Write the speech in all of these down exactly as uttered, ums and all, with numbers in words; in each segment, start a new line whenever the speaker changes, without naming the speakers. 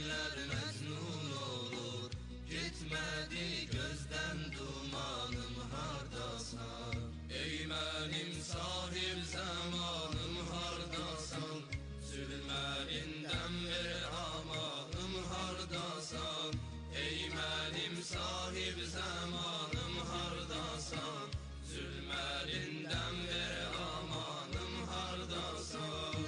aşıklar mecnun olur. Gitmedi gözden dumanım hardasan. Ey benim sahip zamanım hardasan. Zulmelinden bir amanım hardasan. Ey benim sahip zamanım hardasan. Zulmelinden bir amanım hardasan.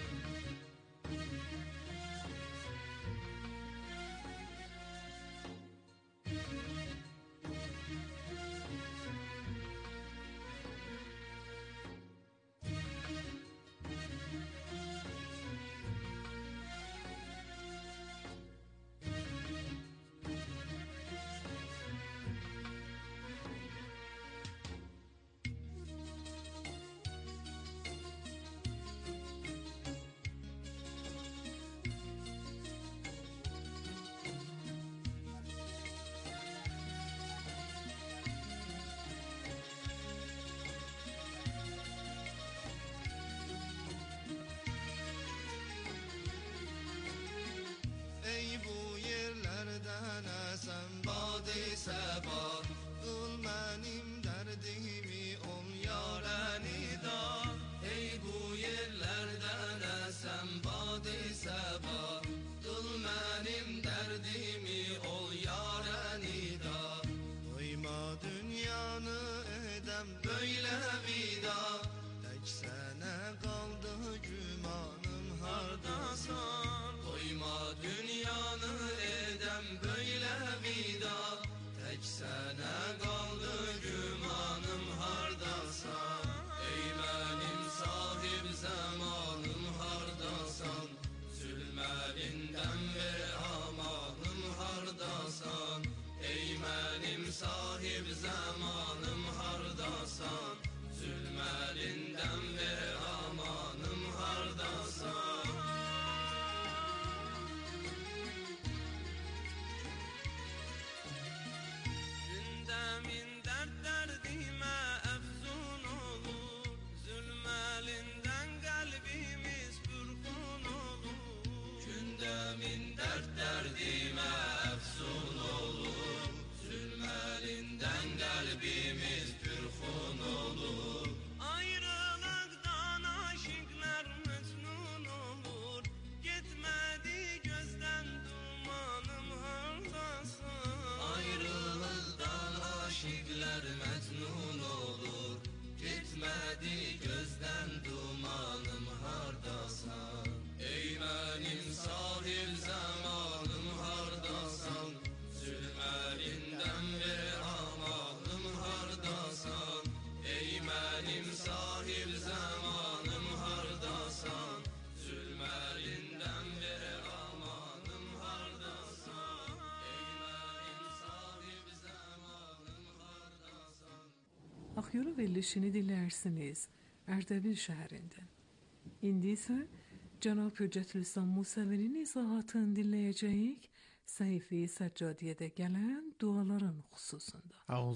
Ey bu yerlerden esen badi seba, kıl benim derdimi ol yâre nida.
Ey bu yerlerden esen badi seba, kıl benim derdimi ol yâre nida.
Koyma dünyanı edem
Böyle vida,
tek sene kaldı gümanım hardasan.
koyma dünyanı edem böyle vida. Tek sana kaldı gümanım hardasan. Ey benim sahip zamanım hardasan. Zulmelinden bir amanım hardasan. Ey benim sahip zamanım hardasan. Zulmelinden bir amanım hardasan.
Gündemin dert derdime efsun olur. Zulmelinden kalbimiz pürkun olur.
Gündemin dert derdime efsun olur. Zulmelinden kalbimiz pürfun olur.
Ayrılıktan aşıklar mecnun olur. Gitmedi gözden dumanım hardasın.
Ayrılıktan aşıklar mecnun olur. Gitmedi gözden dumanım hardasan. Ey benim sahip zamanım hardasan. Zulmelinden bir amanım hardasan. Ey benim sahip zamanım hardasan. Zulmelinden bir amanım hardasan. Ey benim sahip zamanım hardasan.
Akyolu verilişini dinlersiniz Erdebil şehrinden. İndi ise Cenab-ı Hüccetülislam Musevi'nin izahatını dinleyeceğiz. Sayfi Seccadiye'de gelen duaların hususunda.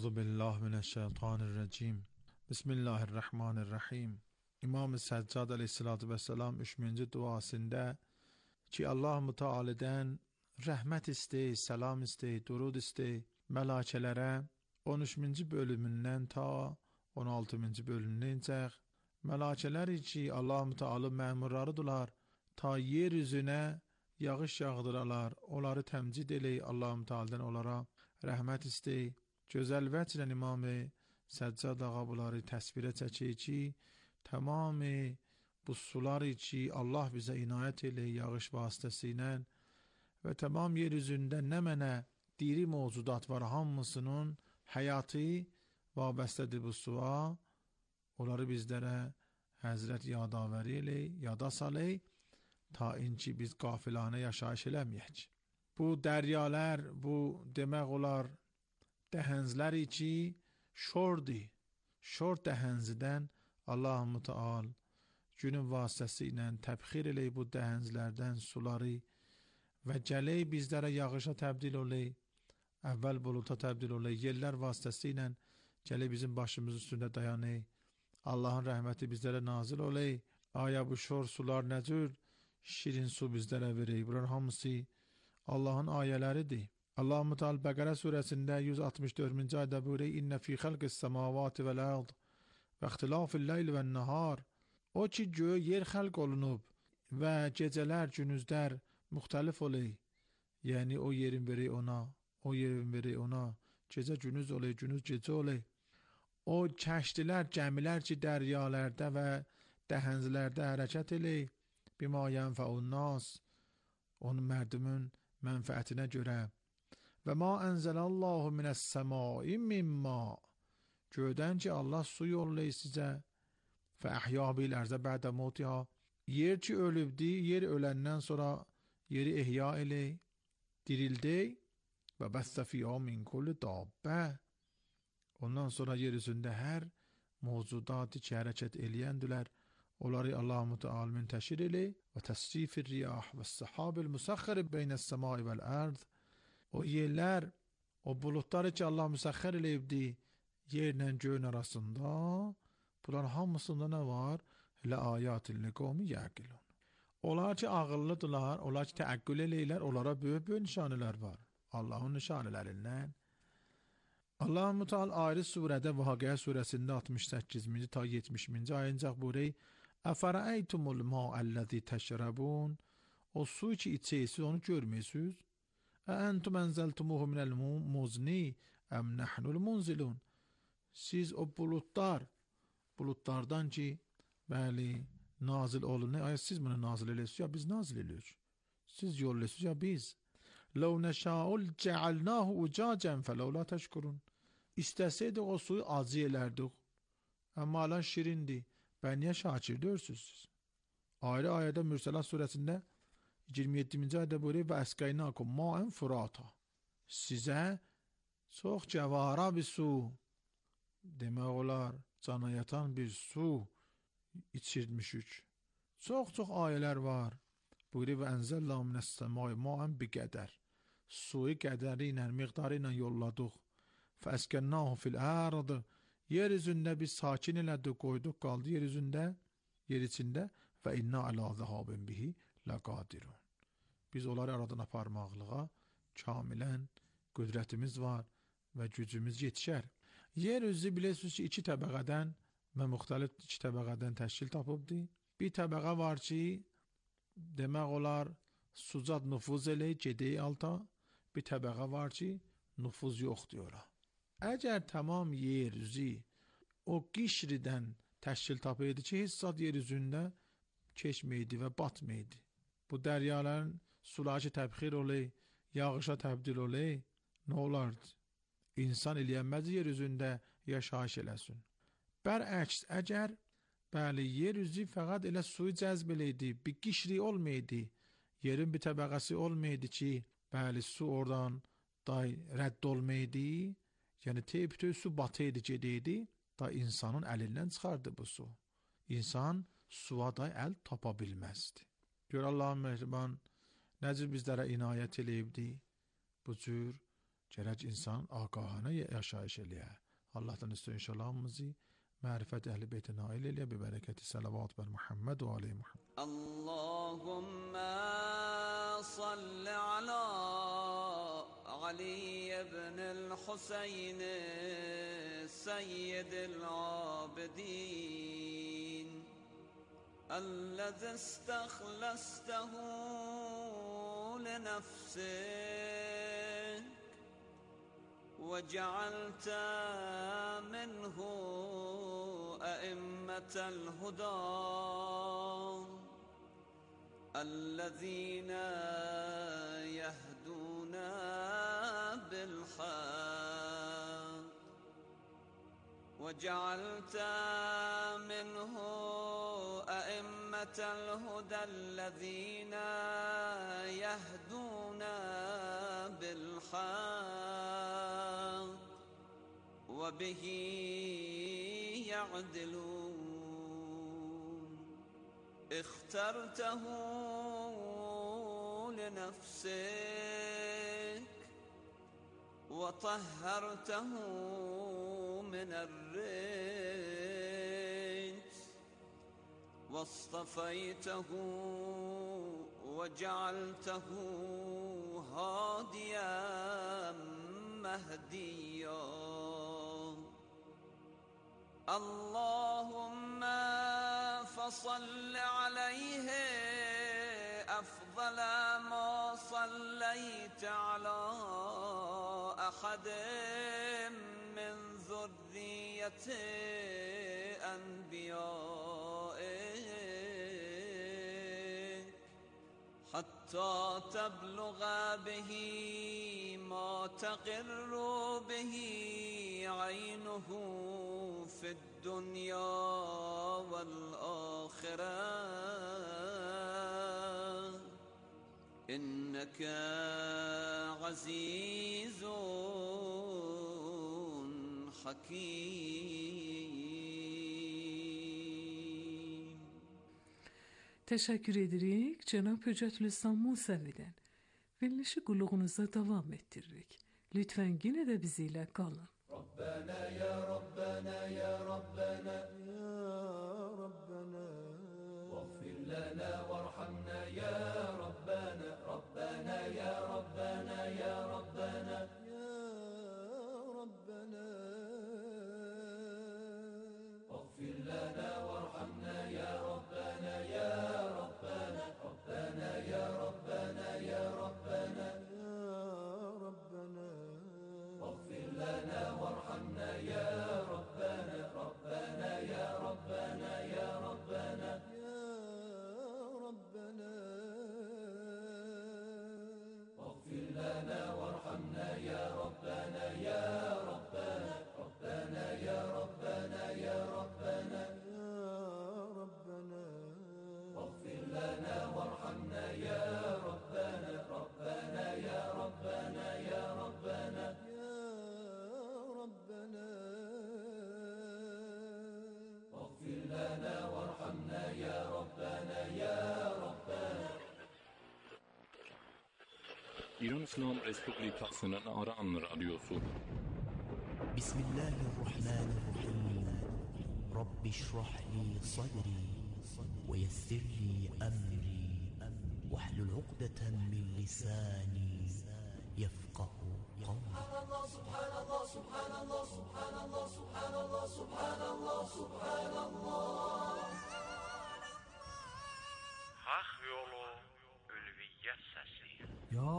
Euzubillahimineşşeytanirracim. Bismillahirrahmanirrahim. İmam-ı Seccad aleyhissalatü vesselam üçüncü duasında ki Allah-u Teala'dan rahmet istey, selam istey, durud istey melakelere on üçüncü bölümünden ta on altıncı bölümüne incək melakeler içi Allah-u Teala memurlarıdırlar ta yeryüzüne yağış yağdıralar, onları təmcid eley, Allah-u Teala'dan onlara rəhmət istey. Gözəl vəclə İmam-ı Səccad ağa bunları təsvirə çəkir ki, tamamı bu sular içi Allah bizə inayət eley yağış vasitəsilə və tamam yeryüzündə nə mənə diri mevcudat var, hamısının həyatı vabəstədir bu suya. Onları bizlərə Həzrət yadavəri eley, yada saley, ta inki biz qafilanə yaşayış eləməyək. Bu dəryalar, bu demək olar dəhənzlər içi şordi. Şor dəhənzidən Allah-u Teala günün vasitəsi ilə təbxir elək bu dəhənzlərdən suları və gələk bizlərə yağışa təbdil olay, əvvəl buluta təbdil olay, yerlər vasitəsi ilə gələk bizim başımız üstündə dayanay, Allahın rəhməti bizlərə nazil olay. Aya bu şor sular nə cür şirin su bizlərə verək. Bunlar hamısı Allah'ın ayələridir. Allah-u Teala Bəqərə surəsində yüz altmış dördüncü ayədə buyurur: "İnne fi xalqis semavati vel ard və ixtilafil leyl ven nahar." O ki göy yer xəlq olunub və gecələr, günüzlər müxtəlif olur. Yəni o yerin veri ona, o yerin veri ona, gecə günüz olur, günüz gecə olur. O kəştilər, gəmilər ki dəryalarda və dəhənzlərdə hərəkət edir. Bima yenfa'un nas, onun mərdumun mənfəətinə görə. Və ma ənzəlallahu minəs-səmai min ma, göydən ki Allah su yollayır sizə. Fə əhya bil ərzə bədə mutiha, yer ki ölübdi, yer öləndən sonra yeri ehya elə, dirildi. Və bəssə fiyha min kulli dabbə, ondan sonra yer üzündə hər mövcudatı ki hərəkət eləyəndilər, onları Allah-u Teala müntəşir elə və təsrifir riyah və səhabil müsəxxir beynəs-səmai vəl-ərd. O yerlər, o bulutları ki Allah müsəxxir eləyibdi yerlə göyün arasında, bunların hamısında nə var? Lə ayatin liqavmin yaqilun. Onlar ki ağıllıdırlar, onlar ki təəqqül eləyirlər, onlara böyük-böyük nişanələr var. Allah'ın nişanələrindən. Allah-u Teala ayrı surədə Vaqia surəsində altmış səkkizinci ta yetmişinci ayəncək buyuruyor: "Əfərəytumul ma'əllazi təşrabun." O su ki içirsiniz, onu görmürsünüz. "Əntum ənzəltumuhu minəl muzni əm nəhnul munzilun." Siz o bulutlar, bulutlardan ki, bəli, nazil olun. Ay siz bunu nazil edirsiniz ya biz nazil ediyoruz. Siz yolluyorsunuz ya biz. لَوْ نَشَاءُ جَعَلْنَاهُ اُجَاجًا فَلَوْلَا تَشْكُرُونَ. İsteseydik o suyu acı elerdik. Ama alan şirindi. Ben niye şakir diyorsunuz siz? Ayrı ayette Mürselat suresinde yirmi yeddinci ayette buyuruyor: ve eskaynakum ma'en furata. Size çok cevara bir su, demek olar cana yatan bir su içirmişük. Çok çok ayeler var. Buyuruyor: ve enzellahu mine's-semai ma'en bi qadar. Suyu qədəri ilə, miqdarı ilə yolladuq. Fəskənnahu fil ard. Yer üzündə biz sakin elədik, qoyduq, qaldı yer üzündə, yer içində. Və inna ala zahabin bihi laqadirun. Biz onları aradan aparmaqlığa kamilən qüdrətimiz var və gücümüz yetişər. Yer üzü bilirsiniz ki iki təbəqədən və müxtəlif iki təbəqədən təşkil tapıbdır. Bir təbəqə var ki, demək olar sucad nüfuz elə, gedəyi alta. Bir təbəqə var ki, nüfuz yoxdur ora. Əgər tamam yer üzü o qişridən təşkil tapıydı ki, heç zat yer üzündə keçməydi və batmaydı. Bu dəryaların suları ki təbxir olay, yağışa təbdil olay, nə olardı? İnsan eləyənməz yer üzündə yaşayış eləsin. Bərəks, əgər bəli, yer üzü fəqat elə suyu cəzb eləydi, bir qişri olmaydı, yerin bir təbəqəsi olmaydı ki, bəli, su oradan day rədd olmaydı, yəni teyptöy su batıydı, gediydi, da insanın əlindən çıxardı bu su. İnsan suya da əl tapa bilməzdi. Gör Allah'ın mehriban necə bizlərə inayət eləyibdi, bu cür gərək insan ağahına yaşayış eləyə. Allah'tan istiyor inşallah hamımızı معرفة أهل بيت نائل ببركة الصلوات بر محمد وآل محمد.
اللهم صل على علي بن الحسين سيد العابدين الذي استخلصته لنفسك وجعلت منه أئمة الهدى الذين يهدون بالحق وجعلت منه أئمة الهدى الذين يهدون بالحق وبه يعدلون اخترته لنفسك وطهرته من الرجس واصطفيته وجعلته مهديا اللهم فصل عليه أفضل ما صليت على أحد من ذرية أنبيائك حتى تبلغ به ما تقر به عينه في الدنيا والآخرة إنك عزيز حكيم.
Teşekkür edirik Cenab Höcetülislam Musevi'den. Verilişi kuluğunuza devam ettiririk. Lütfen yine de bizimle kalın.
Rabbena ya Rabbena ya Rabbena ya Rabbena Vaghfir lana varhamna ya Rabbena Rabbena ya Rabbena ya Rabbena ya Rabbena Vaghfir lana varhamna ya Rabbena ya Rabbena Rabbena ya Rabbena ya Rabbena ya Rabbena Vaghfir lana varhamna ya Rabbena Rabbena ya Rabbena ya Rabbena ya Rabbena Vaghfir lana varhamna ya Rabbena ya Rabbena Rabbena ya Rabbena ya Rabbena ya Rabbena Vaghfir lana varhamna ya Rabbena Rabbena ya Rabbena ya Rabbena ya Rabbena Vaghfir lana varhamna ya Rabbena ya Rabbena.
İran İslam Respublikası'nın Aran Radyosu.
Bismillahirrahmanirrahim. Rabbi şrah li sadri ve yessir li emri vahlul uqdeten min lisani yefqahu qawli.
Subhanallah, subhanallah, subhanallah, subhanallah, subhanallah, subhanallah.
Hak yolu ülviyet sesi.
Ya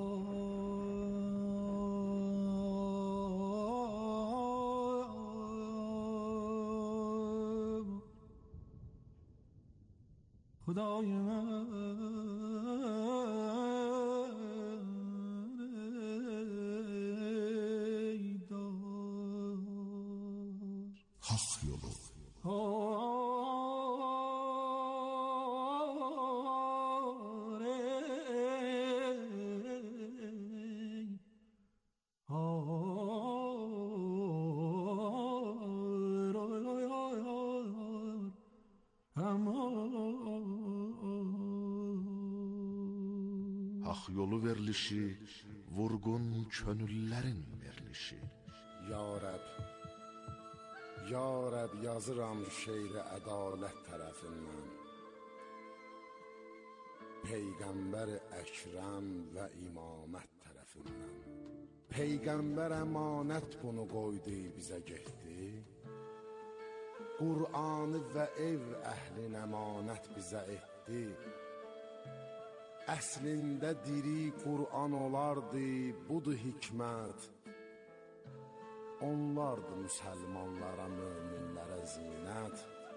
Hudayım
Hak yolu.
Hak yolu verilişi, vurgun könüllerin verilişi.
Ya Rab, Ya Rab yazıram şeiri ədalət tərəfindən. Peyğəmbər Əkrəm və imamət tərəfindən. Peyğəmbər əmanət bunu qoydu bizə getdi. Qur'anı və ev əhlin əmanət bizə etdi. Əslində diri Qur'an olardı, budur hikmət. Onlardı müsəlmanlara, möminlərə zinət.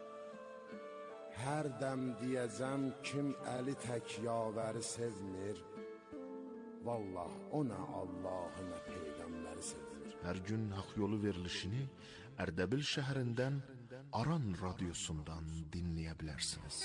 Hər dəm deyəcəm kim əli tək yavəri sevmir. Vallah o nə Allahı nə Peyğəmbəri sevmir.
Hər gün hak yolu verilişini Ərdəbil şəhərindən Aran radyosundan dinləyə bilərsiniz.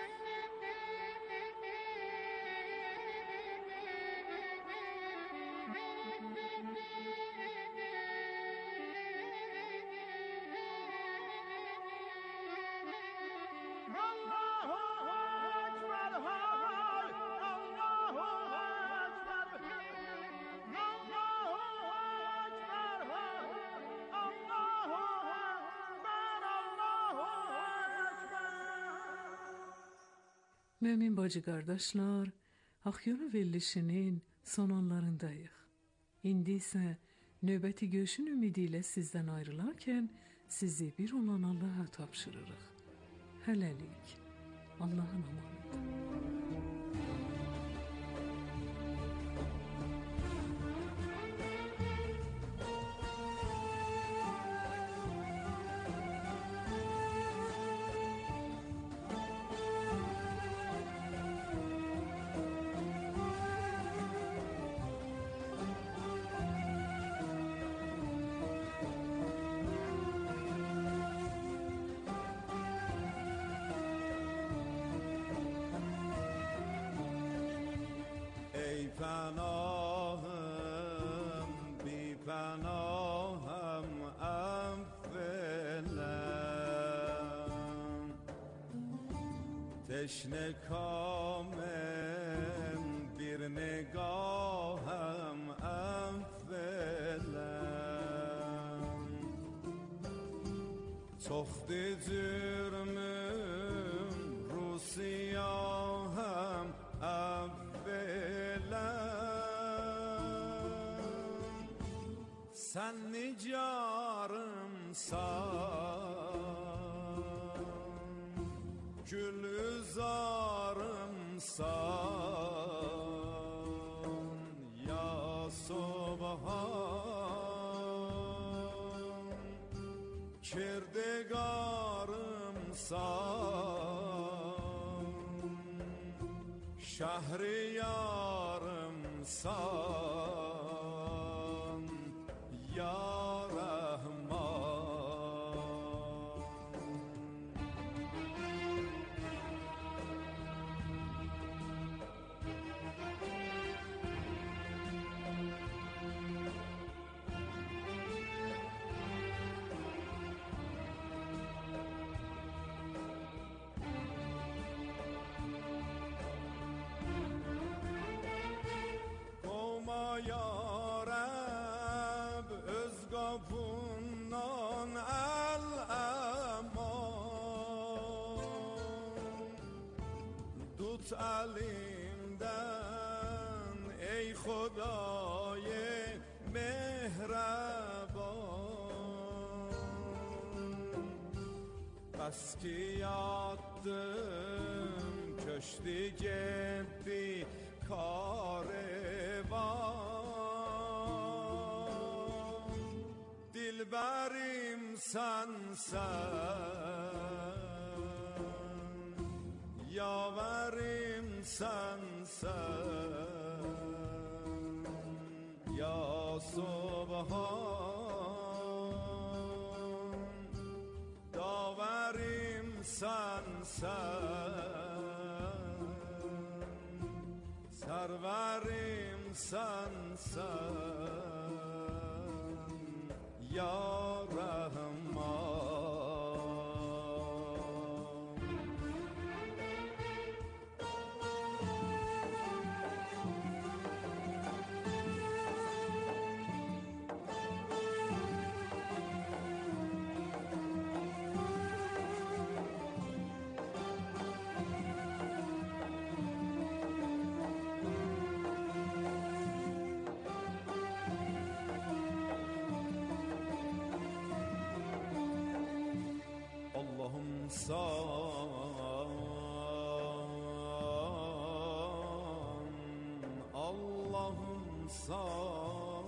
Mümin bacı kardeşler, Akyolu verilişinin son anlarındayıq. İndi isə Növbəti görüşün ümidiyle sizden ayrılarken sizi bir olan Allah'a tapşırırıq. Hələlik. Allah'ın emanet.
ای پناهم بی پناهم اولم تشنه کامم bir نگاهم اولم تخت جرمم رو سیاهم sen nicarımsan, gülzarımsan ya Subhan, kirdegarımsan, şehriyarımsan ya elimden ey Xuday mehraban, bas ki yattım köşkü gitti karevan, dilberim sensen, yaverim sensen ya Subhan, daverim sensen, serverim sensen ya Rahman. Allah'ım san, Allah'ım san,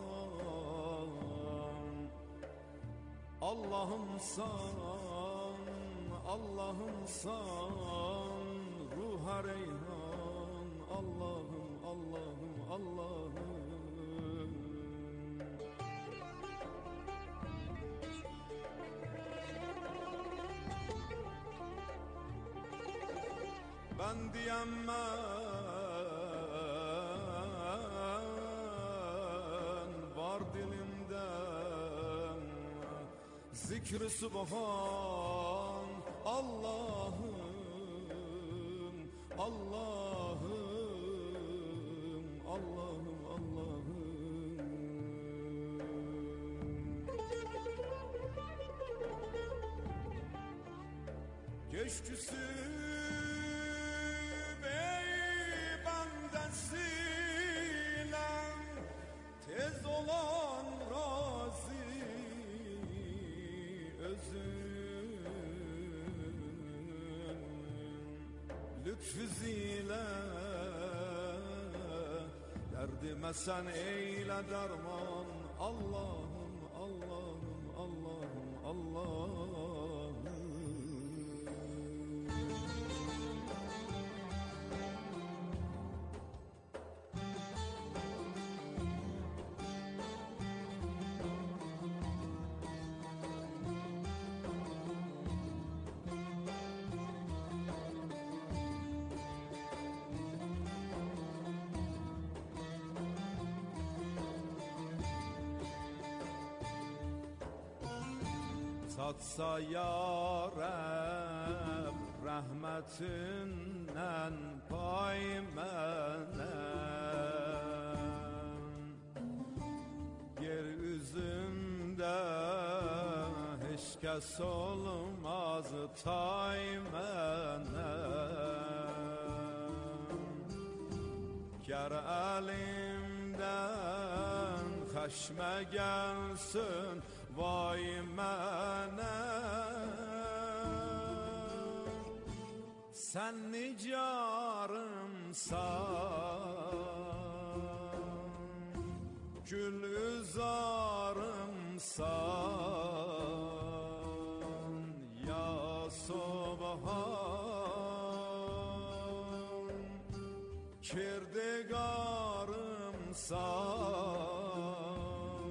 Allah'ım san, Allah'ım san, ruha reyhan, Allah'ım, Allah'ım, Allah'ım. Ben diyemem var dilimden zikr-i subhan, Allah'ım, Allah'ım, Allah'ım, Allah'ım. Geçtüsü tez olan füzilə Dərdimə sən eylə dərman Allahım, Allahım, Allahım, Allahım Tatsa ya Rəb rəhmətindən pay mənə Yer üzündə heç kəs olmaz tay mənə Gər əlimdən xəşmə gəlsin Vay mənə Sən nicarımsan Gül üzarımsan Ya Subhan Kirdigarımsan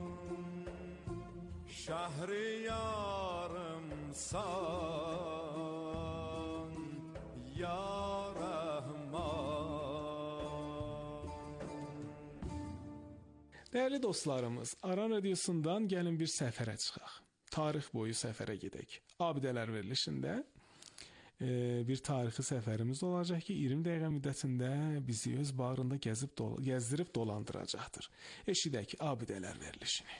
Şəhriyarımsan Ya Rəhman
Dəyərli dostlarımız, Aran Radiosundan gəlin bir səfərə çıxaq. Tarix boyu səfərə gedək. Abidələr verilişində e, bir tarixi səfərimiz olacaq ki, iyirmi dəqiqə müddətində bizi öz bağrında gəzib dol gəzdirib dolandıracaqdır. Eşidək Abidələr verilişini.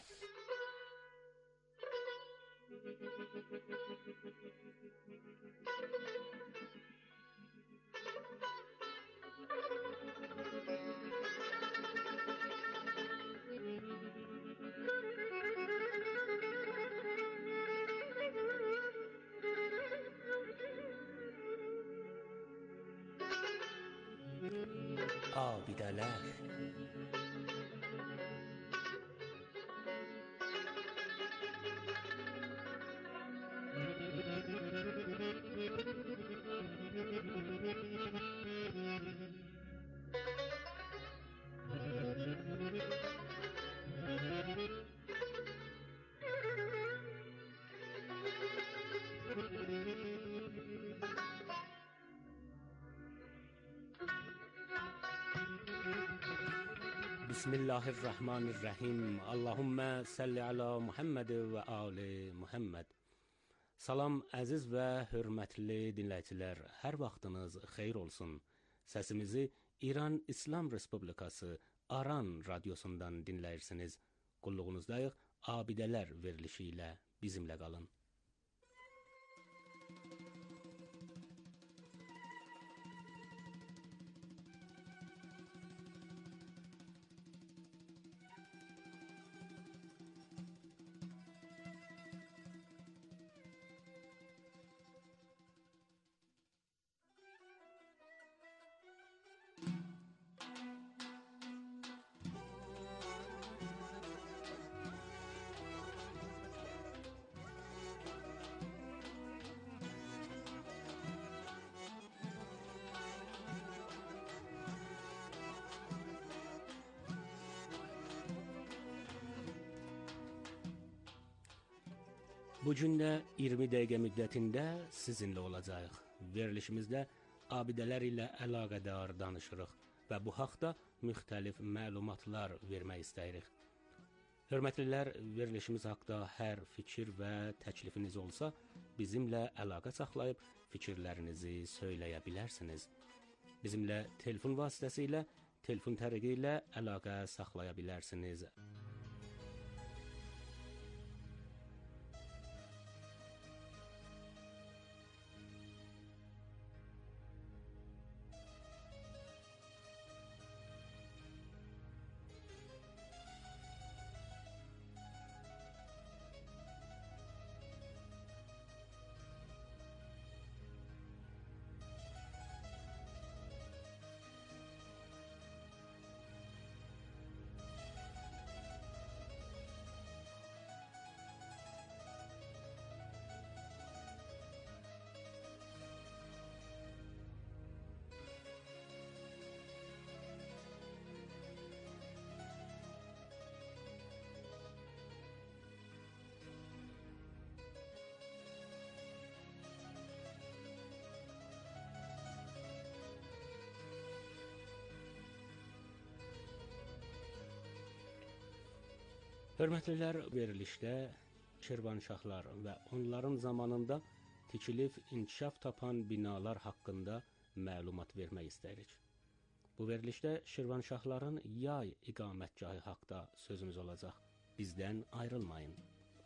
Abidələr Bismillahirrahmanirrahim. Allahümme salli ala Muhammed ve ali Muhammed. Salam əziz və hörmətli dinləyicilər, hər vaxtınız xeyir olsun. Səsimizi İran İslam Respublikası Aran radiosundan dinləyirsiniz. Qulluğunuzdayıq, Abidələr verilişi ilə bizimlə qalın. Bu gün də iyirmi dəqiqə müddətində sizinlə olacağıq. Verilişimizdə abidələr ilə əlaqədar danışırıq və bu haqda müxtəlif məlumatlar vermək istəyirik. Hörmətlilər, verilişimiz haqda hər fikir və təklifiniz olsa, bizimlə əlaqə saxlayıb fikirlərinizi söyləyə bilərsiniz. Bizimlə telefon vasitəsilə, telefon tərəqi ilə əlaqə saxlaya bilərsiniz. Hörmətlilər, verilişdə Şirvanşahlar və onların zamanında tikilib inkişaf tapan binalar haqqında məlumat vermək istəyirik. Bu verilişdə Şirvanşahların yay iqamətgahı haqqında sözümüz olacaq. Bizdən ayrılmayın.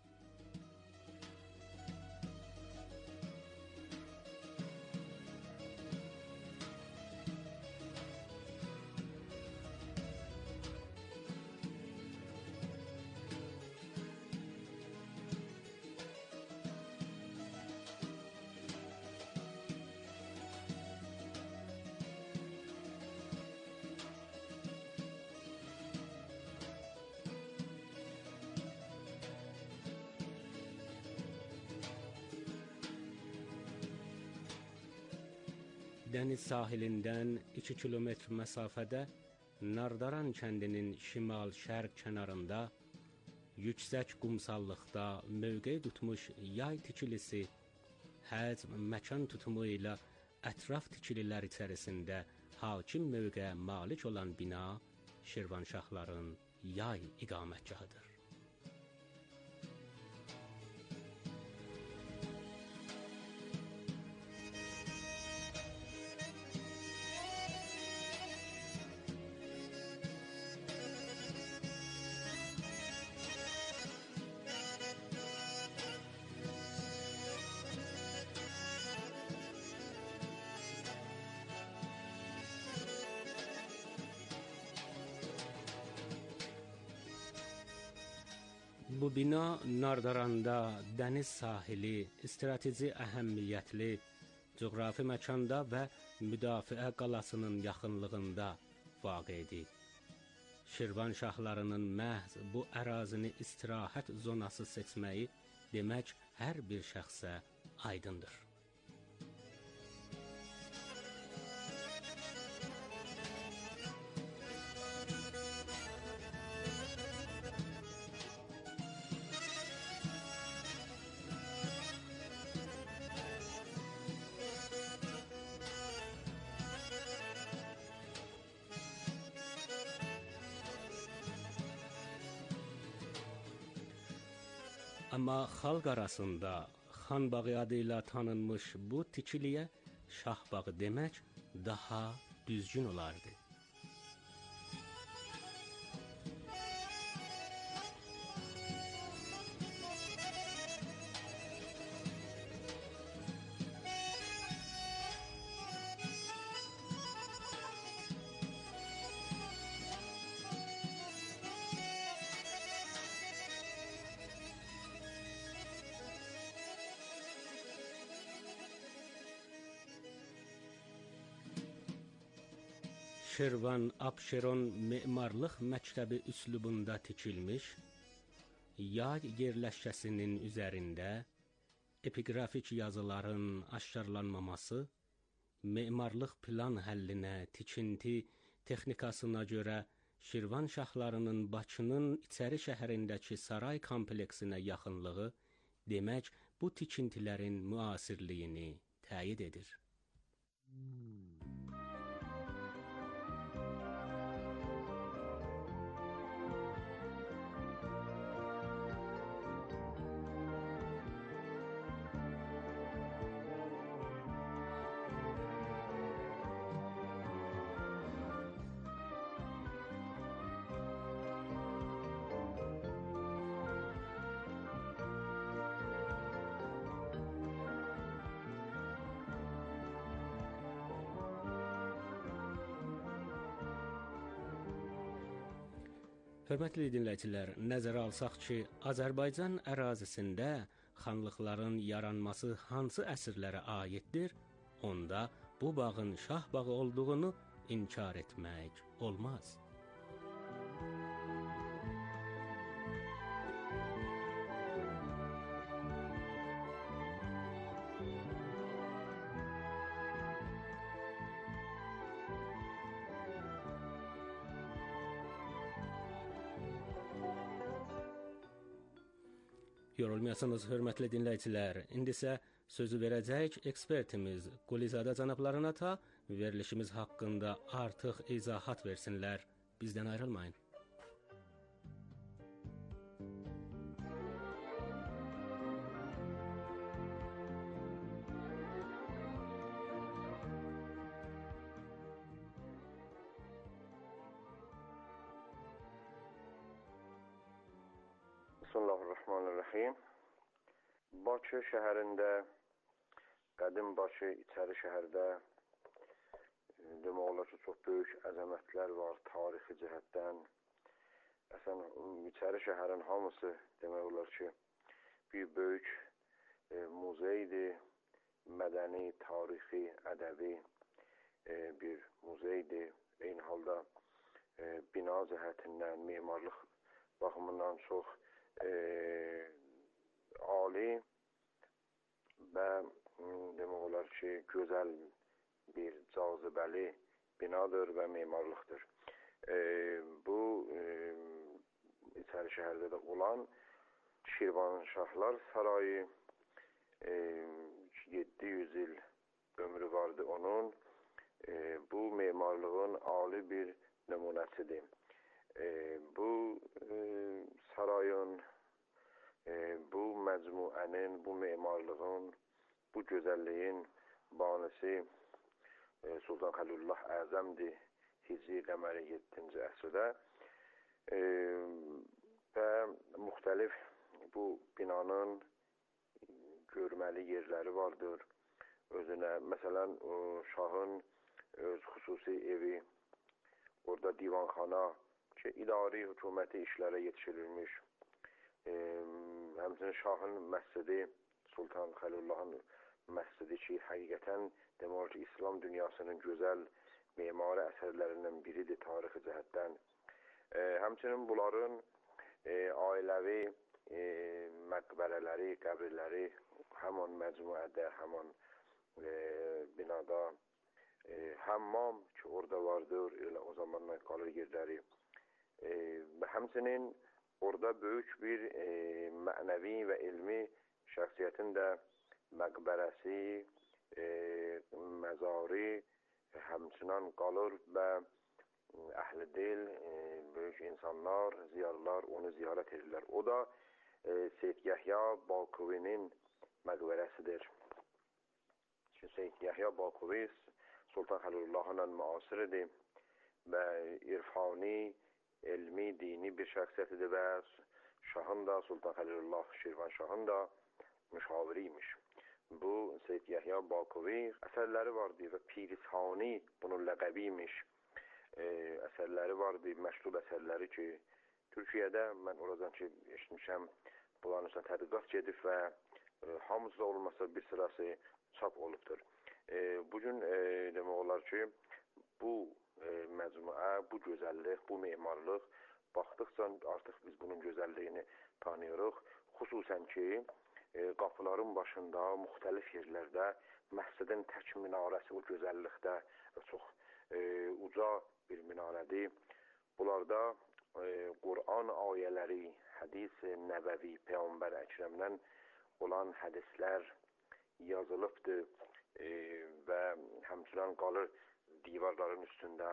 Dəniz sahilindən iki kilometr məsafədə Nardaran kəndinin şimal-şərq kənarında yüksək qumsallıqda mövqe tutmuş yay tikilisi həcm məkan tutumu ilə ətraf tikililər içərisində hakim mövqeyə malik olan bina Şirvanşahların yay iqamətgahıdır. Bu bina Nardaranda dəniz sahili, strateji əhəmiyyətli, coğrafi məkanda və müdafiə qalasının yaxınlığında vaqidir. Şirvanşahlarının məhz bu ərazini istirahət zonası seçməyi demək hər bir şəxsə aydındır. Amma xalq arasında Xanbağı adı ilə tanınmış bu tikiliyə Şahbağı demək daha düzgün olardı. Şirvan Abşeron memarlıq məktəbi üslubunda tikilmiş, yay yerləşkəsinin üzərində epiqrafik yazıların aşkarlanmaması, memarlıq plan həllinə, tikinti texnikasına görə Şirvanşahlarının Bakının içəri şəhərindəki saray kompleksinə yaxınlığı demək bu tikintilərin müasirliyini təyid edir. Hörmətli dinləyicilər, nəzərə alsaq ki, Azərbaycan ərazisində xanlıqların yaranması hansı əsrlərə aiddir, onda bu bağın Şah bağı olduğunu inkar etmək olmaz. Yorulmayasınız, hörmətli dinləyicilər. İndi isə sözü verəcək ekspertimiz Qulizadə cənablarına ta verilişimiz haqqında artıq izahat versinlər. Bizdən ayrılmayın.
Bismillahirrahmanirrahim. Bakı şəhərində, qədim Bakı içəri şəhərdə demək olar ki, çox böyük əzəmətlər var tarixi cəhətdən. Əslən, içəri şəhərin hamısı demək olar ki, bir böyük e, muzeydir, mədəni, tarixi, ədəbi e, bir muzeydir. Eyni halda e, bina cəhətindən, memarlıq baxımından çox e, ali və demək olar ki, gözəl bir cazibəli binadır və memarlıqdır. E, bu e, içəri şəhərdə də olan Şirvanşahlar Sarayı e, yeddi yüz il ömrü vardı onun. E, bu memarlığın ali bir nümunəsidir. E, bu e, sarayın, e, bu məcmuənin, bu memarlığın, bu gözəlliyin banisi e, Sultan Xəlilullah Əzəmdir, Hicri qəməri yeddinci əsrdə e, və müxtəlif bu binanın görməli yerləri vardır. Özünə, məsələn, o, şahın öz xüsusi evi, orada divanxana ki, idari hökuməti işlərə yetişdirilmiş. E, həmçinin şahın məscidi, Sultan Xəlilullahın məscidi ki, həqiqətən demək ki, İslam dünyasının gözəl memari əsərlərindən biridir tarixi cəhətdən. E, həmçinin bunların e, ailəvi e, məqbərələri, qəbirləri həman məcmuədə, həman e, binada e, həmmam ki, orada vardır, elə o zamandan qalır yerləri. E, və həmçinin orada böyük bir e, mənəvi və elmi şəxsiyyətin də məqbərəsi, e, məzari həmçinin qalır və əhl-i dil, e, böyük insanlar, ziyarlar onu ziyarət edirlər. O da e, Seyyid Yəhya Bakuvinin məqbərəsidir. Seyyid Yəhya Bakuvi Sultan Xəlilullahla müasirdir və irfani, elmi, dini bir şəxsiyyətidir və şahın da, Sultan Xəlilullah Şirvanşahın da müşaviriymiş. Bu Seyyid Yəhya Bakuvi əsərləri vardı və Pirisani bunun ləqəbiymiş. E, əsərləri vardı, məşhur əsərləri ki, Türkiyədə mən oradan ki, eşitmişəm, bunların üstünə tədqiqat gedib və e, hamısı da olmasa bir sırası çap olubdur. E, bugün e, demək olar ki, bu e, məcmuə, bu gözəllik, bu memarlıq baxdıqca artıq biz bunun gözəlliyini tanıyırıq. Xüsusən ki, e, qapıların başında, müxtəlif yerlərdə məscidin tək minarəsi o gözəllikdə çox e, uca bir minarədir. Bunlarda e, Quran ayələri, hədis-i nəbəvi, Peyğəmbər Əkrəmdən olan hədislər yazılıbdır e, və həmçinin qalır divarların üstündə,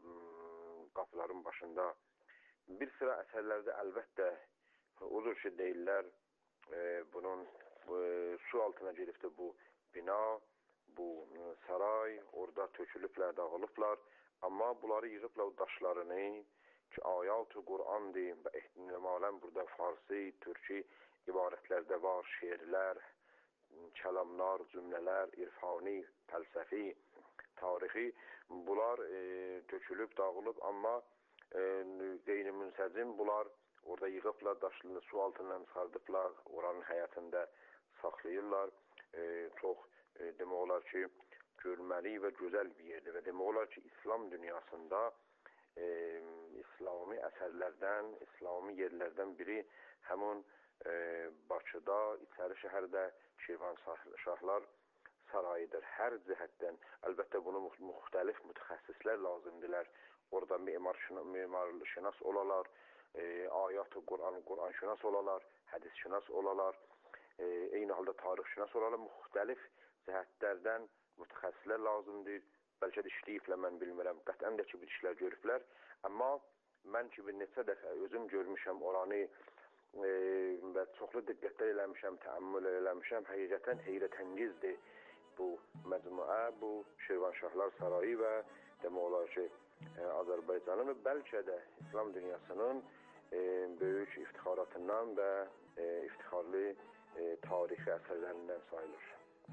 qapıların başında. Bir sıra əsərlərdə əlbəttə odur ki, deyirlər, e, bunun e, su altına gedibdir bu bina, bu saray, orada tökülüblər, dağılıblar. Amma bunları yığıblar daşlarını ki, ayat-ı Qurandır və ehtimalən burada farsi, türki ibarətlərdə var, şeirlər, kəlamlar, cümlələr, irfani, fəlsəfi, tarixi. Bunlar e, tökülüb, dağılıb, amma e, qeyri-münsəcim bunlar orada yığıblar, daşlarını su altından çıxardıblar, oranın həyatında saxlayırlar. E, çox e, demək olar ki, görməli və gözəl bir yerdir və demək olar ki, İslam dünyasında e, İslami əsərlərdən, İslami yerlərdən biri həmin e, Bakıda, içəri şəhərdə Şirvanşahlar sarayıdır. Hər cəhətdən, əlbəttə bunu müxtəlif mütəxəssislər lazımdırlar. Orada memarşünas olalar, e, ayat-ı Quran, Quranşünas olalar, hədisşünas olalar, e, eyni halda tarixşünas olalar. Müxtəlif cəhətlərdən mütəxəssislər lazımdır. Bəlkə də işləyiblər, mən bilmirəm. Qətən də ki, bir işlər görüblər. Amma mən ki, bir neçə dəfə özüm görmüşəm oranı e, və çoxlu diqqətlər eləmişəm, təəmmül eləmişəm. Həqiqətən heyrətəngizdir bu məcmuə, bu Şirvanşahlar Sarayı və demək olar ki, e, Azərbaycanın və bəlkə də İslam dünyasının e, böyük iftixaratından olduğundan və e, iftixarlı e, tarixi əsərlərindən sayılır.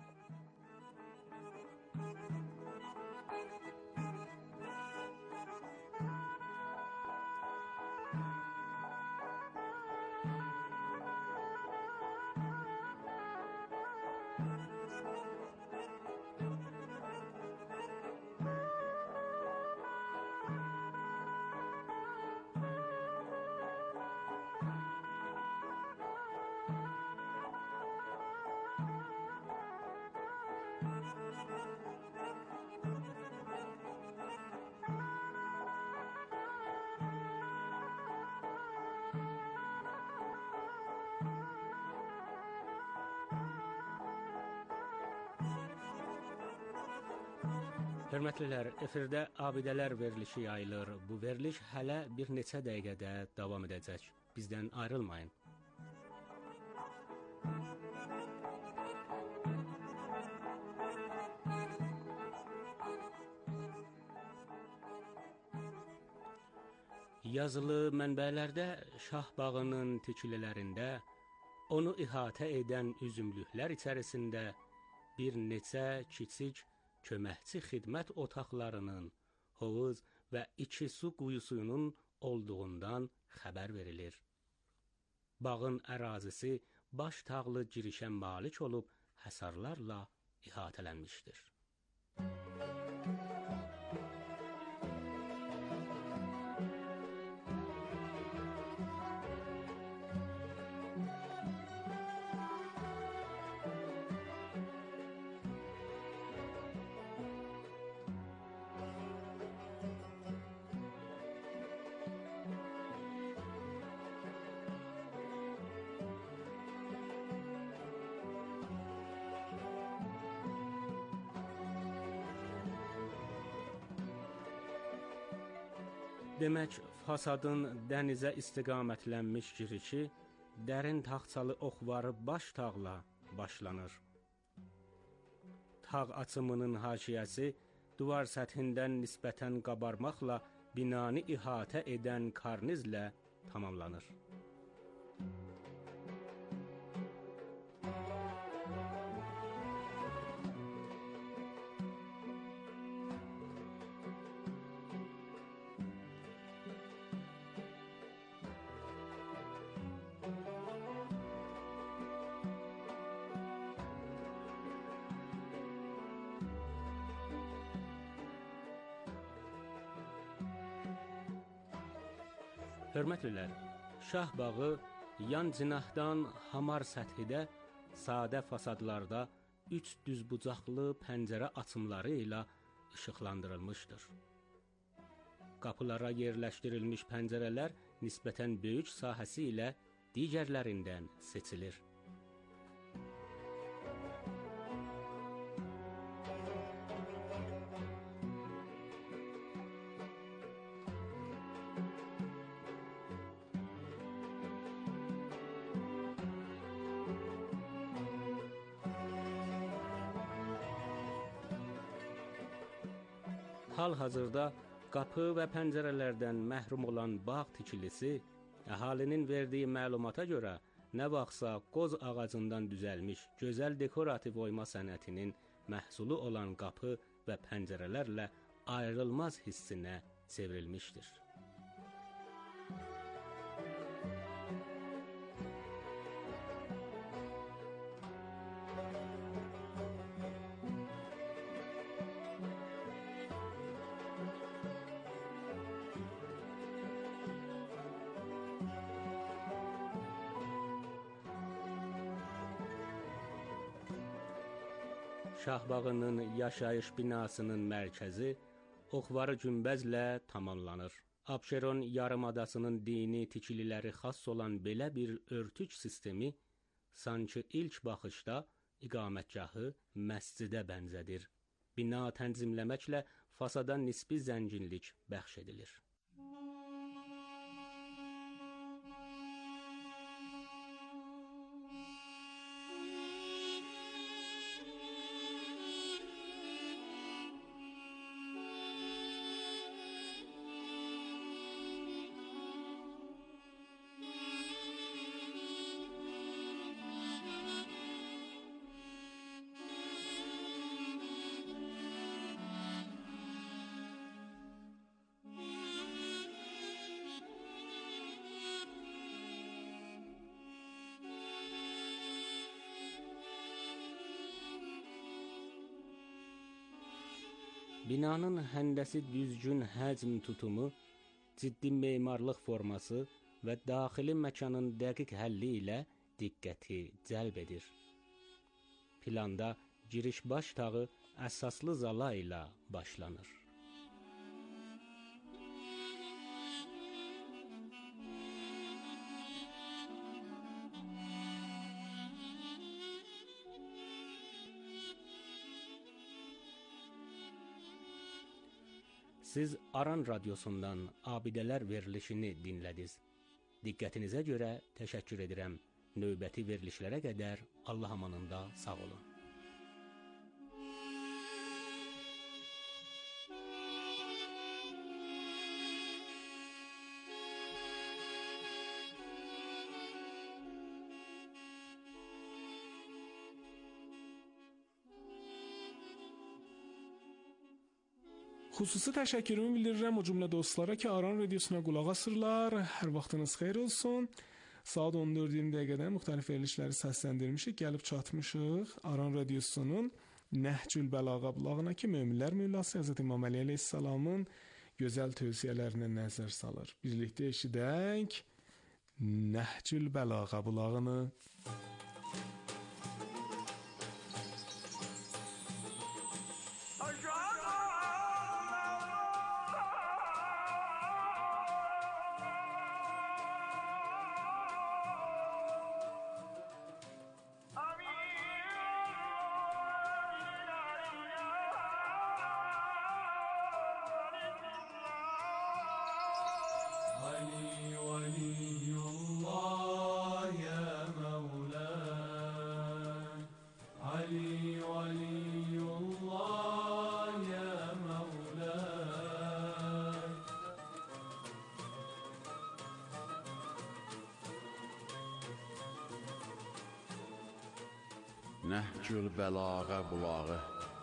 Hörmətlilər, efirdə abidələr verilişi yayılır. Bu veriliş hələ bir neçə dəqiqədə davam edəcək. Bizdən ayrılmayın. Yazılı mənbələrdə Şahbağının tikililərində onu ihatə edən üzümlüklər içərisində bir neçə kiçik köməkçi xidmət otaqlarının, hovuz və iki su quyusunun olduğundan xəbər verilir. Bağın ərazisi baş tağlı girişə malik olub həsarlarla ihatələnmişdir. Demək, fasadın dənizə istiqamətlənmiş girişi dərin taxçalı oxvarı baş tağla başlanır. Tağ açımının haşiyəsi divar səthindən nisbətən qabarmaqla binanı ihatə edən karnizlə tamamlanır. Hörmətlilər, Şahbağı yan cinahdan hamar səthidə, sadə fasadlarda üç düzbucaqlı pəncərə açımları ilə işıqlandırılmışdır. Qapılara yerləşdirilmiş pəncərələr nisbətən böyük sahəsi ilə digərlərindən seçilir. Hal-hazırda qapı və pəncərələrdən məhrum olan bağ tikilisi, əhalinin verdiyi məlumata görə, nə vaxtsa qoz ağacından düzəlmiş gözəl dekorativ oyma sənətinin məhsulu olan qapı və pəncərələrlə ayrılmaz hissinə çevrilmişdir. Şahbağının yaşayış binasının mərkəzi oxvarı günbəzlə tamamlanır. Abşeron yarımadasının dini tikililəri xas olan belə bir örtük sistemi sanki ilk baxışda iqamətgahı məscidə bənzədir. Bina tənzimləməklə fasada nisbi zənginlik bəxş edilir. Binanın həndəsi düzgün həcm tutumu, ciddi memarlıq forması və daxili məkanın dəqiq həlli ilə diqqəti cəlb edir. Planda giriş baş tağı əsaslı zala ilə başlanır. Siz Aran Radyosundan Abidələr verilişini dinlədiniz. Diqqətinizə görə təşəkkür edirəm. Növbəti verilişlərə qədər Allah amanında sağ olun.
Xüsusi təşəkkürümü bildirirəm o cümlə dostlara ki, Aran Radiosuna qulaq asırlar. Hər vaxtınız xeyir olsun. Saat on dörd iyirmi dəqiqədə müxtəlif verilişləri səsləndirmişik, gəlib çatmışıq. Aran Radiosunun Nəhcül Bəlağa blağına ki, Möminlər Mövlası Həzrət İmam Əli əleyhissalamın gözəl tövsiyələrinə nəzər salır. Birlikdə eşidək Nəhcül Bəlağa blağını.
علي ولي الله يا مولاي علي ولي الله يا مولاي
Nəhcül Bəlağa bulağı.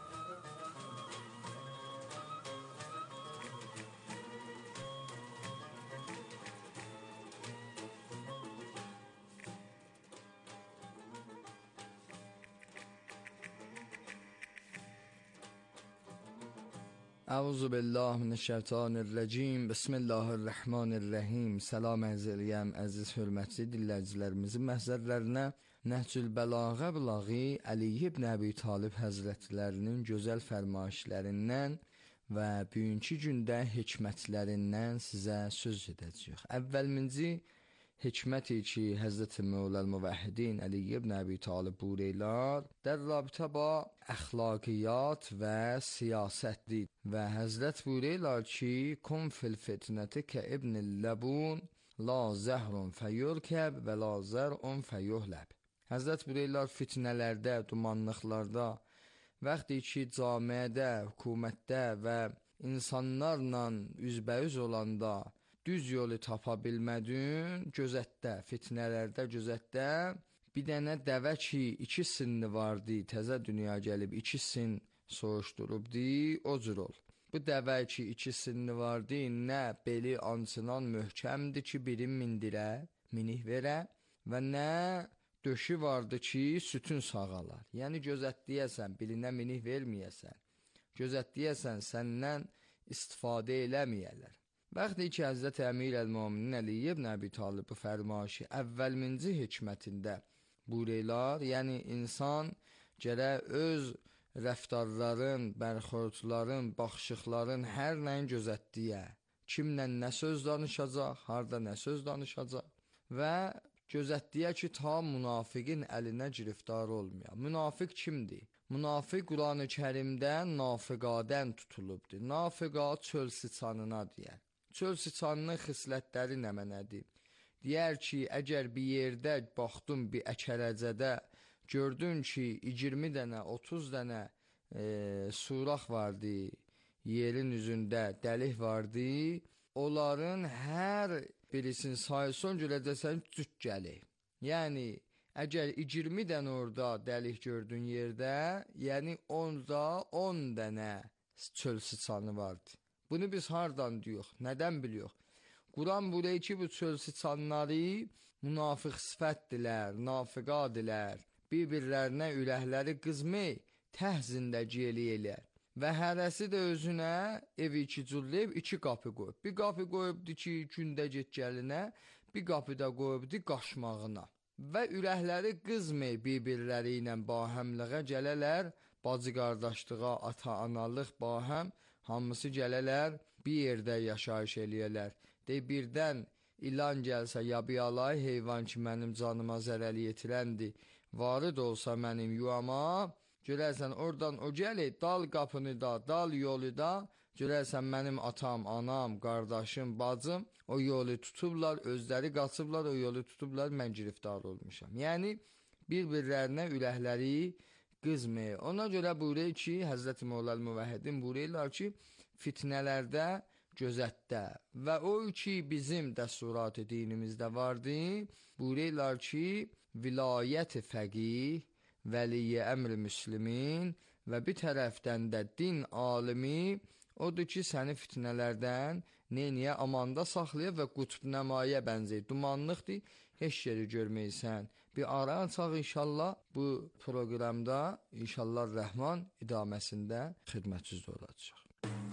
Əuzu billah minəşşeytanirracim. Bismillahirrahmanirrahim. Salam əzəliyəm, əziz hörmətli dinləyicilərimizin məhzərlərinə. Nəhcül Bəlağa bulağı Əli ibn Əbi Talib həzrətlərinin gözəl fərmayişlərindən və bugünkü gündə hikmətlərindən sizə söz edəcəyik. Əvvəlminci hikməti ki, Həzrət Mövləl Müvəhhidin Əli ibn Əbi Talib buyururlar, در رابطه با اخلاقیات و سیاستdir və Həzrət buyururlar ki, kun fil fitnəti kə ibn ləbun la zəhrun fəyurkəb və la zərun fəyuhləb. Həzrət buyururlar, fitnələrdə, dumanlıqlarda, vaxtı ki, camiədə, hökumətdə və insanlarla üzbəüz olanda düz yolu tapa bilmədin, gözətdə, fitnələrdə, gözətdə bir dənə dəvə ki, iki sinni vardı, təzə dünya gəlib, iki sin soğuşdurubdi, o cür ol. Bu dəvə ki, iki sinni vardı, nə beli ansınan möhkəmdir ki, birin mindirə, minih verə və nə döşü vardı ki, sütün sağalar. Yəni, gözətdiyəsən, bilinə minih verməyəsən, gözətdiyəsən, səndən istifadə eləməyələr. Vaxtı ki, Həzrət Əmir əl-Müminin Əli ibn Əbi Talib bu fərmayışı əvvəlminci hikmətində buyururlar, yəni insan gərək öz rəftarların, bərxordların, baxışıqların hər nəyin gözətdiyə, kimlə nə söz danışacaq, harda nə söz danışacaq və gözətdiyə ki, ta münafiqin əlinə giriftar olmuyor. Münafiq kimdir? Münafiq Quran-ı Kərimdə nafiqadən tutulubdur. Nafiqa çöl siçanına deyər. Çöl siçanının xislətləri nə mənədir? Deyər ki, əgər bir yerdə baxdın bir əkərəcədə, gördün ki, iyirmi dənə, otuz dənə e, suraq vardı, yerin üzündə dəlik vardı, onların hər birisinin sayısını görəcəksən cüt gəlir. Yəni, əgər iyirmi dənə orada dəlik gördün yerdə, yəni onda on dənə çöl siçanı vardı. Bunu biz hardan diyox, nədən biliyox? Quran buraya ki, bu çöl siçanları münafiq sifətdilər, nafiqadilər, bir-birlərinə ürəkləri qızmı təhzində geli eləyər. və hərəsi də özünə evi iki cülləyib, iki qapı qoyub. Bir qapı qoyubdu ki, gündə get gəlinə, bir qapı da qoyubdu qaçmağına. Və ürəkləri qızmay bir-birləri ilə bahəmlığa gələlər, bacı qardaşlığa, ata-analıq bahəm, hamısı gələlər, bir yerdə yaşayış eləyələr. Dey, birdən ilan gəlsə, ya bir alay heyvan ki, mənim canıma zərəli yetirəndir, varid olsa mənim yuvama, görərsən oradan o gəlir, dal qapını da, dal yolu da, görərsən mənim atam, anam, qardaşım, bacım o yolu tutublar, özləri qaçıblar, o yolu tutublar, mən giriftar olmuşam. Yəni, bir-birlərinə ürəkləri qızmır. Ona görə buyurur ki, Həzrəti Mevlal Müvəhhidin buyururlar ki, fitnələrdə gözətdə və o ki, bizim dəsturat-ı dinimizdə vardı, buyururlar ki, vilayət-i fəqih, vəliyə əmr-i müslimin və bir tərəfdən də din alimi odur ki, səni fitnələrdən neyniyə amanda saxlayır və qutb nəmaya bənzəyir. Dumanlıqdır, heç yeri görməysən. Bir ara açaq inşallah bu proqramda, inşallah rəhman idaməsində xidmətinizdə olacaq.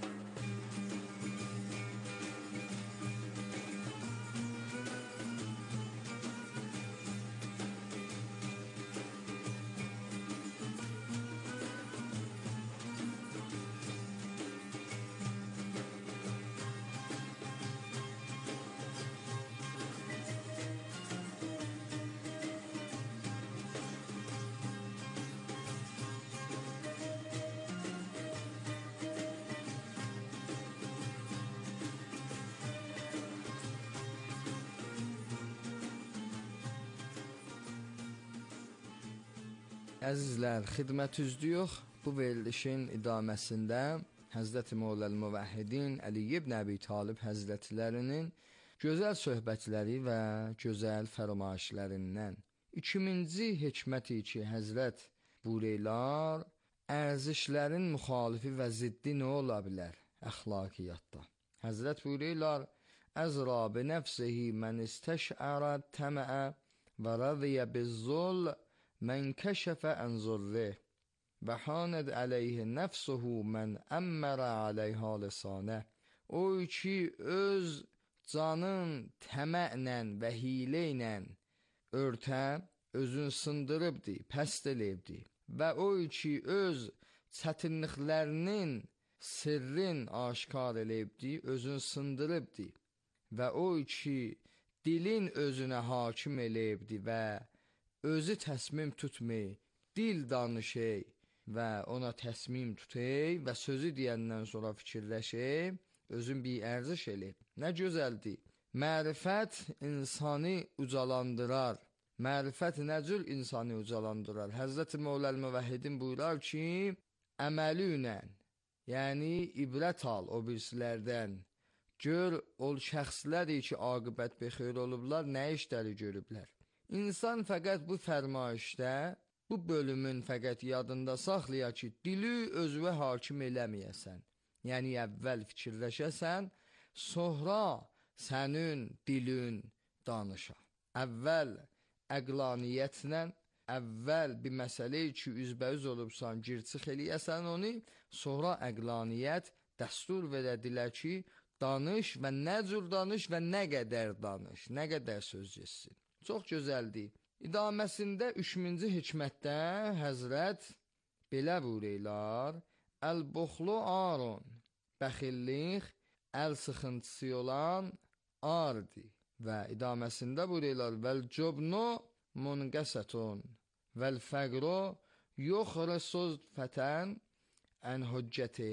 Əzizlər, xidmətüzdür. Bu verilişin idaməsində Həzrəti Mevlal Müvəhhidin Əli ibn Əbi Talib Həzrətlərinin gözəl söhbətləri və gözəl fərmayişlərindən ikinci hikməti ki, Həzrət buyururlar, ərzişlərin müxalifi və ziddi nə ola bilər əxlaqiyyatda? Həzrət buyururlar, əzra bi nəfsihi mən istəşərə təməə və rəziyə bizzul mən kəşəfə ənzurrih və hanəd əleyhi nəfsuhu mən əmmərə aleyha lisanə. O ki, öz canın təməklə və hilə ilə örtə, özün sındırıbdi, pəst eləyibdi və o ki, öz çətinliklərinin sirrin aşkar eləyibdi, özün sındırıbdi və o ki, dilin özünə hakim eləyibdi və özü təsmim tutmay, dil danışay və ona təsmim tutay və sözü deyəndən sonra fikirləşay, özün bir ərziş eləyib. Nə gözəldir. Mərifət insanı ucalandırar. Mərifət nə cür insanı ucalandırar? Həzrəti Mevlal Müvəhhidin buyurar ki, əməli ilə, yəni ibrət al o birisilərdən, gör ol şəxsləri ki, aqibət bexeyr olublar, nə işləri görüblər. İnsan fəqət bu fərmayişdə, bu bölümün fəqət yadında saxlaya ki, dili özünə hakim eləməyəsən. Yəni, əvvəl fikirləşəsən, sonra sənin dilin danışa. Əvvəl əqlaniyyətlə, əvvəl bir məsələyi ki, üzbəüz olubsan, girçix eləyəsən onu, sonra əqlaniyyət dəstur verə dilə ki, danış və nə cür danış və nə qədər danış, nə qədər söz geçsin. Çox gözəldir. İdaməsində üçüncü hikmətdə Həzrət belə buyururlar, əl-buxlu arun, bəxillik, əl sıxıntısı olan ardi və idaməsində buyururlar, vəl-cubnu munqəsətun, vəl-fəqru yuxrısuz fətən ən hüccəti,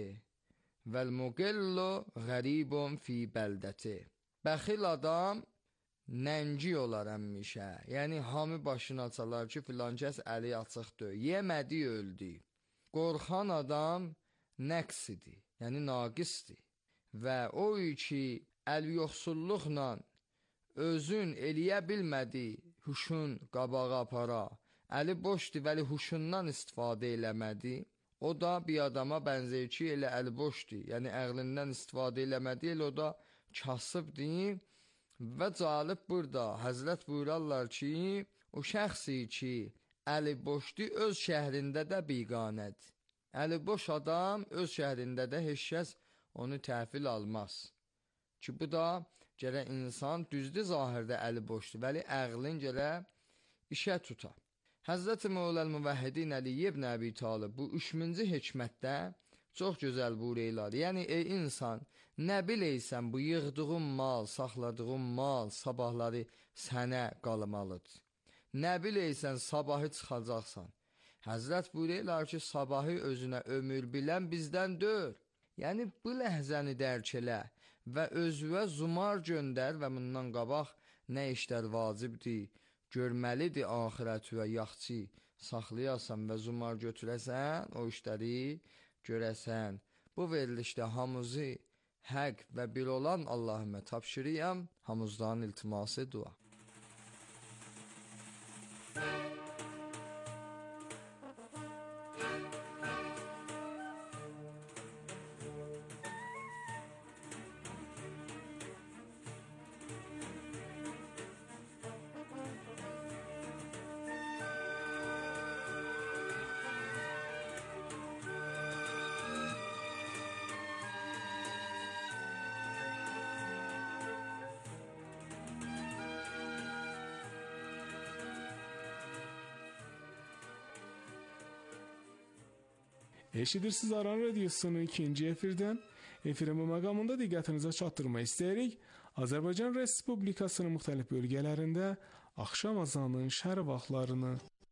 vəl-muqillu qəribun fi bəldəti. Bəxil adam nəngi olar əmmişə, yəni hamı başını açarlar ki, filan kəs əli açıqdır, yemədi, öldü. Qorxan adam nəqsidir, yəni naqisdir və o ki, əl yoxsulluqla özün eləyə bilmədi, huşun qabağa para, əli boşdur, vəli huşundan istifadə eləmədi, o da bir adama bənzəyir ki, elə əli boşdur, yəni əqlindən istifadə eləmədi, elə o da kasıbdır. Və calib burada Həzrət buyurarlar ki, o şəxsi ki, əli boşdur, öz şəhrində də biqanədir. Əli boş adam öz şəhərində də heç kəs onu təhvil almaz. Ki bu da gərək insan düzdür zahirdə əli boşdur, vəli əqlin gərək işə tuta. Həzrət-i Mevləl Müvəhhidin Əli ibn Əbi Talib bu üçüncü hikmətdə çox gözəl buyur eyladı. Yəni ey insan, nə biləysən bu yığdığın mal, saxladığın mal sabahları sənə qalmalıdır. Nə biləysən sabahı çıxacaqsan. Həzrət buyur eylar ki, sabahı özünə ömür bilən bizdən dör. Yəni bu ləhzəni dərk elə və özünə zumar göndər və bundan qabaq nə işlər vacibdir, görməlidir axirət və yaxçı saxlayasan və zumar götürəsən, o işləri görəsən. Bu verilişdə hamızı həq və bir olan Allahümə tapşırıyam, hamızdan iltiması dua.
Eşidirsiniz Aran Radyosu'nun ikinci efirdən. Efirin bu məqamında diqqətinizə çatdırmaq istəyirik. Azərbaycan Respublikasının müxtəlif bölgələrində axşam azanının şər vaxtlarını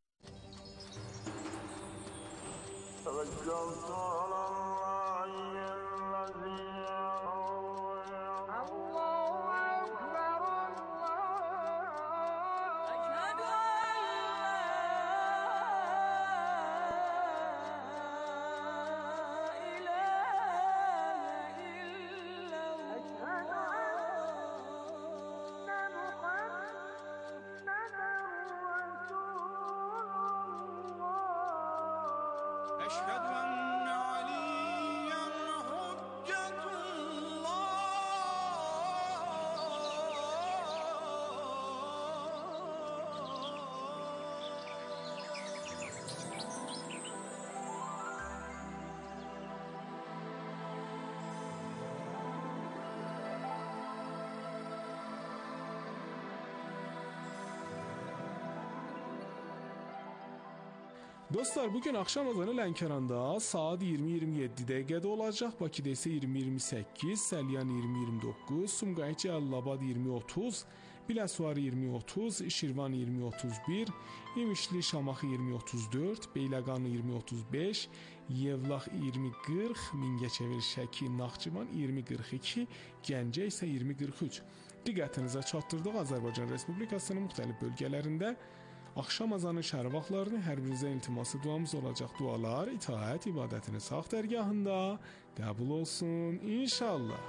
Dostlar, bugün akşam azanı Lənkəranda saat iyirmi iyirmi yeddi dəqiqədə olacaq. Bakıda isə iyirmi iyirmi səkkiz, Səlyan iyirmi iyirmi doqquz, Sumqayıt Cəlilabad iyirmi otuz, Biləsuvar iyirmi otuz, Şirvan iyirmi otuz bir, İmişli Şamaxı iyirmi otuz dörd, Beyləqan iyirmi otuz beş, Yevlax iyirmi qırx, Mingəçevir Şəki Naxçıvan iyirmi qırx iki, Gəncə isə iyirmi qırx üç. Diqqətinizə çatdırdıq Azərbaycan Respublikasının müxtəlif bölgələrində axşam azanı şər vaxtlarını hər birinizə iltiması duamız olacaq. Dualar itaət ibadətinin sağ dərgahında qəbul olsun inşallah.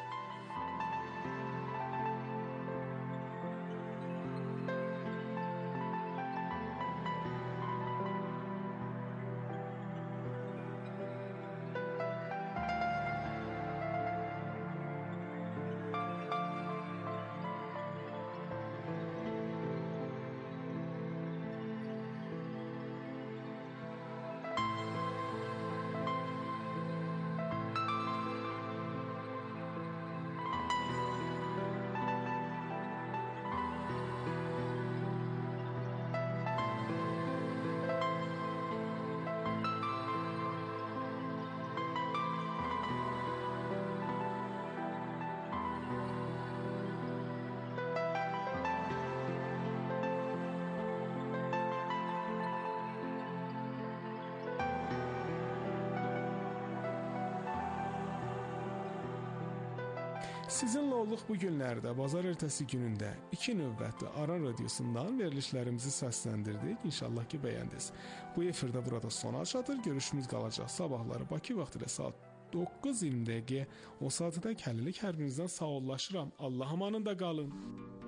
Sizinlə olduq bu günlərdə, bazar ertəsi günündə iki növbətli Aran Radyosundan verilişlərimizi səsləndirdik. İnşallah ki, bəyəndiniz. Bu efirdə burada sona çatır. Görüşümüz qalacaq sabahları Bakı vaxtı ilə saat doqquz iyirmi dəqiqə. O saatda hələlik hər birinizdən sağollaşıram. Allah amanında qalın.